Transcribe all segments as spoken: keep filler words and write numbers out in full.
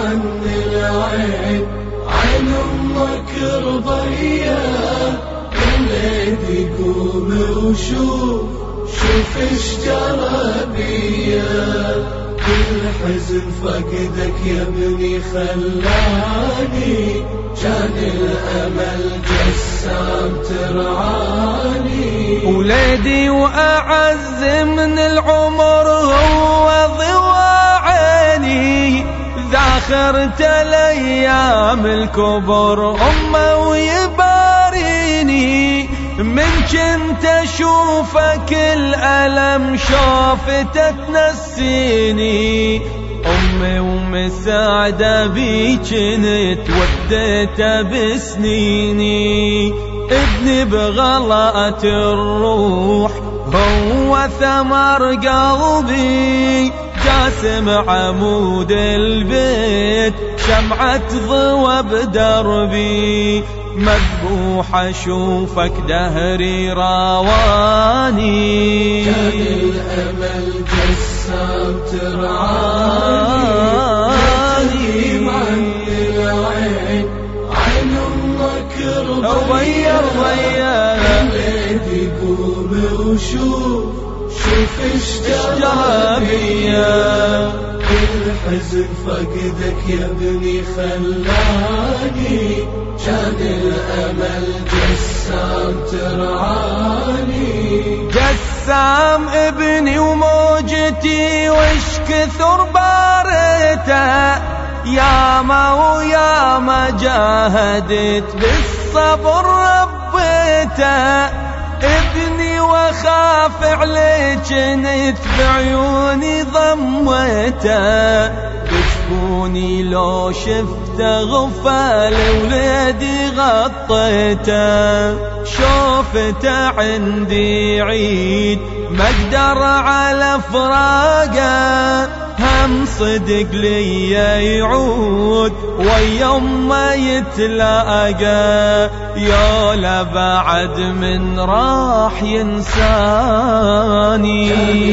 عن العين عين أمك رضية الليل قوم وشوف شوف ايش جرى بيا كل حزن فقدك يا ابني خلاني كان الأمل جسام ترعاني وليدي وأعز من العمر هو ضوى عيني ذاخرت الأيام الكبر أمه ويباريني من كنت أشوفك الألم شوفته تنسيني أمي ومساعدة بي كنت وديته بسنيني ابني بغلاءة الروح هو ثمر قلبي جاسم عمود البيت شمعة ضوى بدربي مذبوح أشوفك دهري راواني كان الأمل جسام ترعاني عن العين عين أمك رضية رضية الليل قوم وشوف شوف ايش جرى بيا كل حزن فقدك يا ابني خلاني كان الأمل جسام ترعاني جسام ابني وموجتي وش كثر بارته ياما وياما جاهدت بالصبر ربيته ابني وخاف عليك نت بعيوني ضميته بجفوني لو شفته غفال وليدي غطيته شوفته عندي عيد ما اقدر على فراقه هم صدق لي يعود ويوم ما يتلاقى يولا بعد من راح ينساني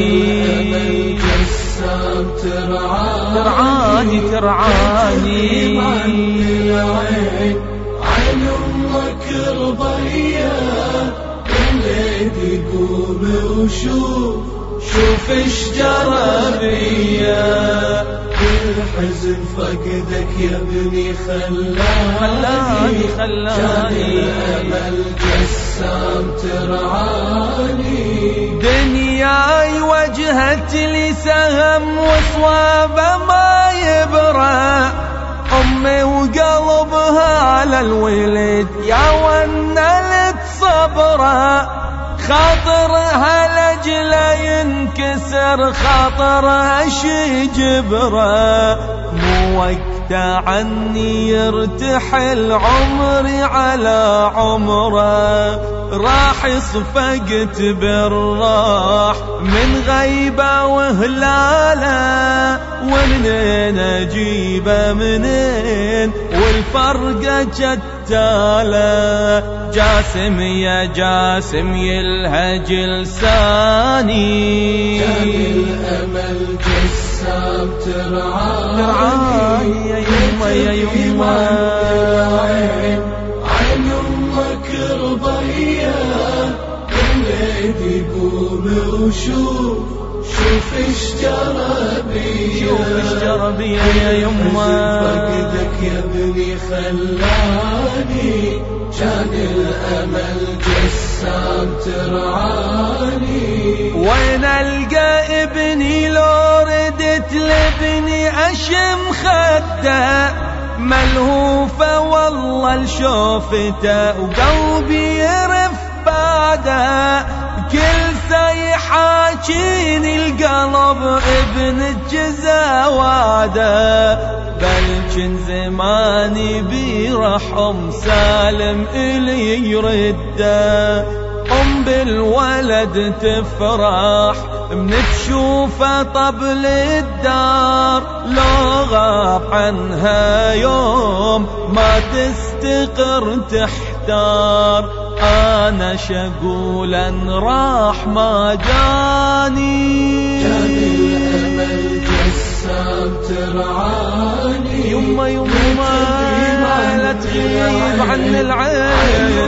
جسام ترعاني ترعاني العين عين أمك رضية الليل قوم وشوف شوف ايش جرى بيا كل حزن فقدك يا ابني خلاني خلاني الأمل جسام ترعاني دنياي وجهت لي سهم وصوابه ما يبرى أمي وقلبها للولد يا ونلت صبره خاطرها لجله ينكسر خاطرها شي جبره مو وقته عني يرتحل عمري على عمره راح صفقت بالراح من غيبة وهلاله ومنين اجيبه منين والفرقة شتاله جاسم يا جاسم يلهج لساني كان الأمل جسام ترعاني يا يما يا يما عين عين أمك رضية الليل قوم وشوف شوف ايش جرى بيا شوف ايش جرى بيا يا يما فقدك يا ابني خلاني كان الأمل جسام ترعاني وين القى ابني لو ردت لابني اشم خده ملهوفه والله لشوفته وقلبي يرف بعده كل سيحاكيني القلب ابن الجزا واده بل كن زماني برحم سالم إلي يرده أم بالولد تفرح من تشوفه طبل الدار لو غاب عنها يوم ما تستقر تحتار أنا شقولا راح ما جاني كان الأمل جسام ترعاني يما يما لا تغيب عن العين،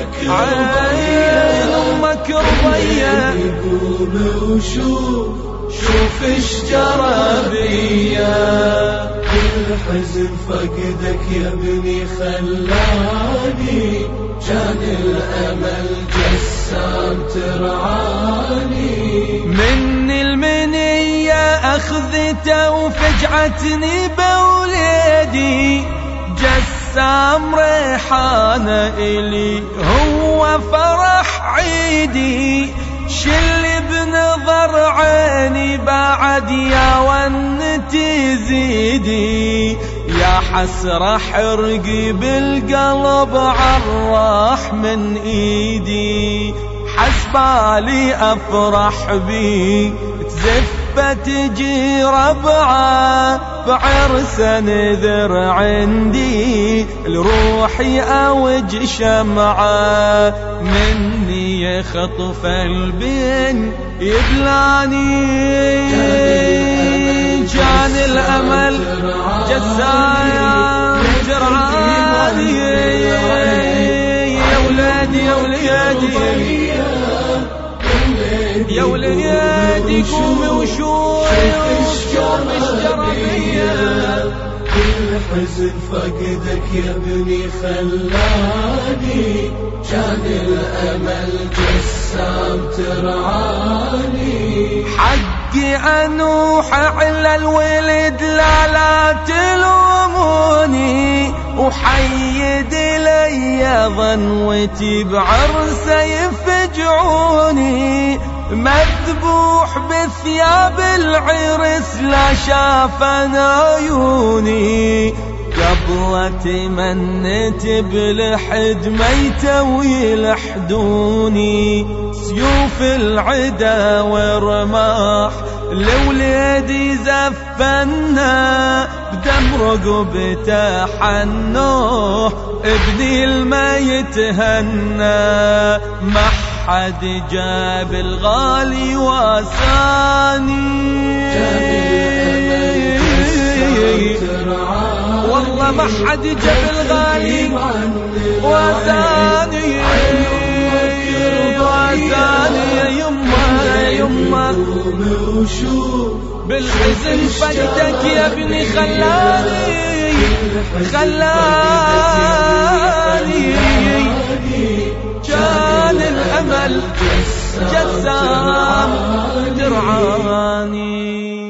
عين أمك ربية. قوم وشوف شوف ايش جرى بيا، الحزن فقدك يا ابني خلاني، كان الأمل جسام ترعاني. مني المنية أخذته وفجعتني بوليدي، جسام ريحانة إلي هو فرح عيدي، شل بنظر عيني بعد يا ونتي زيدي، يا حسرة حرقي بالقلب عالراح من ايدي، حسبالي افرح بي تزفة تجي ربعه بعرسه نذر عندي، لروحي اوج شمعه مني يخطف البن يبلاني، كان الامل جسام جرعاني. يا ولادي يا ولادي يا ولادي قومي وشوف شوف ايش جرى بيا، الحزن فقدك يا ابني خلاني، كان الأمل جسام ترعاني. حقي أنوح على الولد لا لا تلوموني، وحيد لي ظنوتي بعرسه يفجعوني، مذبوح بثياب العرس لا شافن عيوني، قبل تمنيت بالحد ميتة ويلحدوني، سيوف العدا ورماح لوليدي زفنا، بدم رقبته حنوه ابني الميت هنا، ما حد جاب الغالي واساني، والله ما حد جاب الغالي واساني، واساني يا يما يا يما، بالحزن فقدك يا ابني خلاني خلاني، كان الأمل جسام درعاني.